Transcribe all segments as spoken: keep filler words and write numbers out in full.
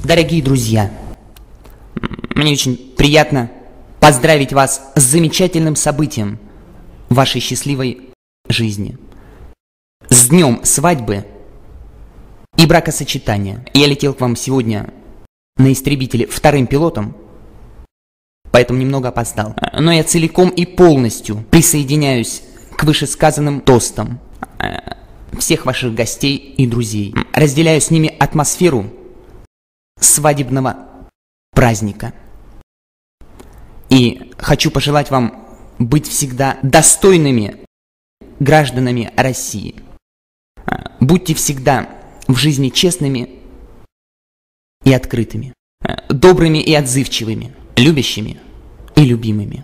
Дорогие друзья, мне очень приятно поздравить вас с замечательным событием в вашей счастливой жизни. С днем свадьбы и бракосочетания. Я летел к вам сегодня на истребителе вторым пилотом, поэтому немного опоздал. Но я целиком и полностью присоединяюсь к вышесказанным тостам всех ваших гостей и друзей. Разделяю с ними атмосферу свадебного праздника. И хочу пожелать вам быть всегда достойными гражданами России. Будьте всегда в жизни честными и открытыми, добрыми и отзывчивыми, любящими и любимыми.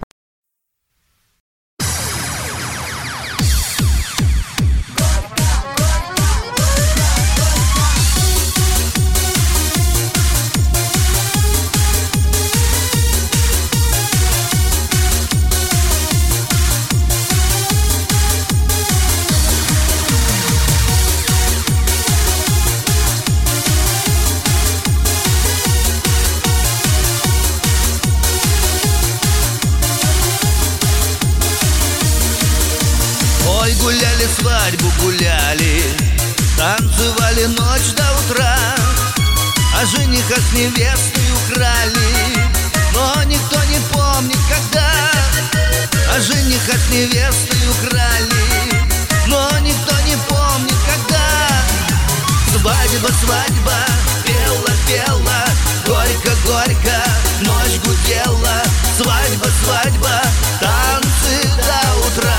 Гуляли, свадьбу гуляли, танцевали ночь до утра, а жениха с невестой украли, но никто не помнит, когда. А жениха с невестой украли, но никто не помнит, когда. Свадьба, свадьба, пела, пела, горько, горько, ночь гудела. Свадьба, свадьба, танцы до утра.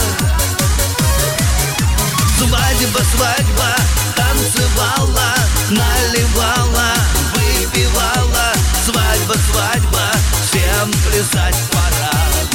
Свадьба, свадьба, танцевала, наливала, выпивала. Свадьба, свадьба, всем плясать пора.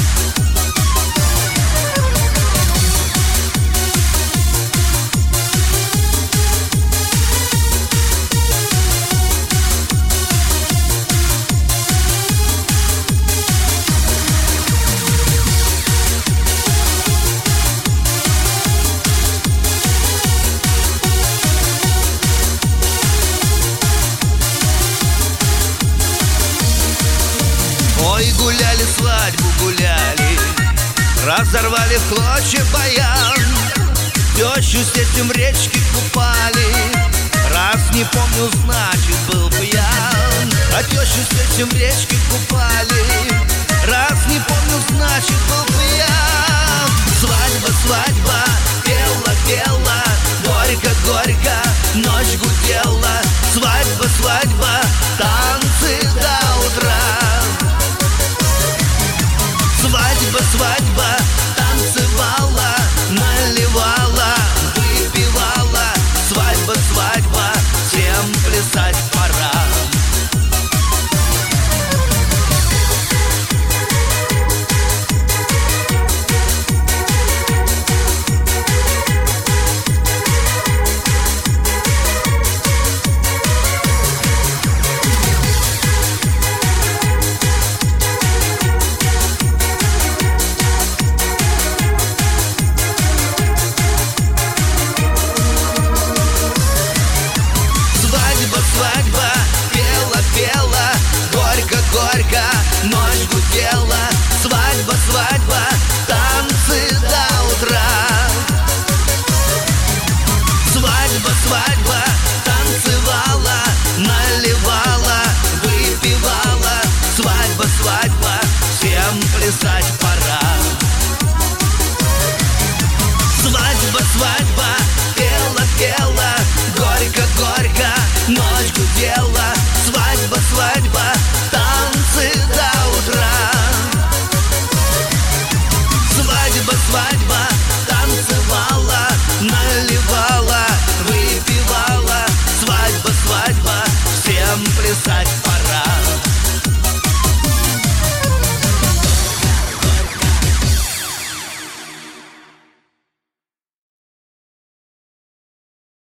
Ой, гуляли, свадьбу гуляли, разорвали в клочья баян. Тещу с этим речки купали, раз не помню, значит был пьян. А тещу с этим речки купали, раз не помню, значит был пьян. Свадьба, свадьба, пела, пела, горько, горько, ночь гудела.